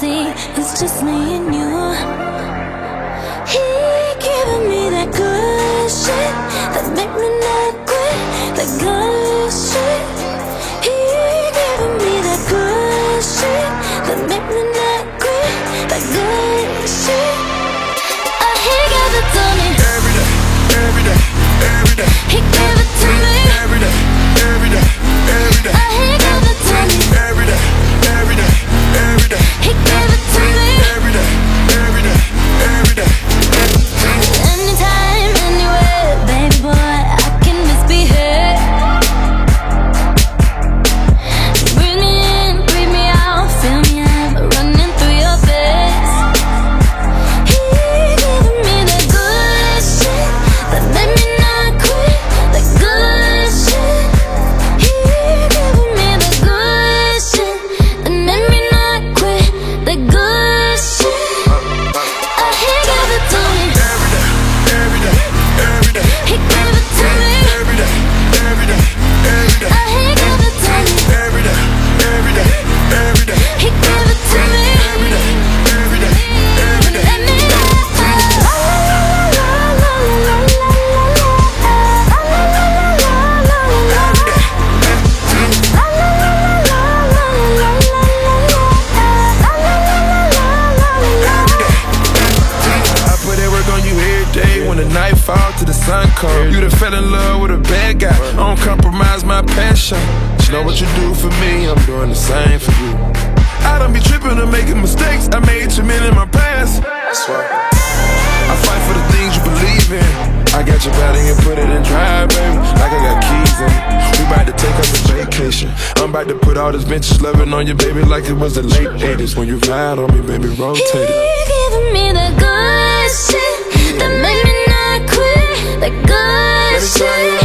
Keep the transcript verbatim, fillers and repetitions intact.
see, it's just me and you. He giving me that good shit that make me not quit, that good shit. He giving me that good shit that make me not quit, that good shit. Oh, he gave it to me every day, every day, every day. He gave it to me every day, every day, every day. Oh, he gave it to me every day, every day, every day. He gave it to me every day, every day, every day. Anytime, anywhere, baby boy, I can just be here. Breathe me in, breathe me out, feel me out, running through your veins. He giving me that good shit that made me not quit, that good shit. He giving me that good shit that made me not quit, that good shit. Oh, he gave it to me Every day, every day, He gave it to me every day, every day, every day. Oh, he gave it to me Every day, every day, every day. He gave it to me Every day, every day, every day. Let me I put that work on you every day. When the night falls to the sun comes, you done fell in love with a bad guy. I don't compromise my passion. You know what you do for me, I'm doing the same for you. I don't be tripping or making mistakes. I made too many in my past. I swear. I fight for the things you believe in. I got your body and put it in drive, baby, like I got keys in it. We about to take us a vacation. I'm about to put all this vintage loving on you, baby, like it was the late eighties. When you ride on me, baby, rotate it. He giving me the good shit that made me not quit, that good shit.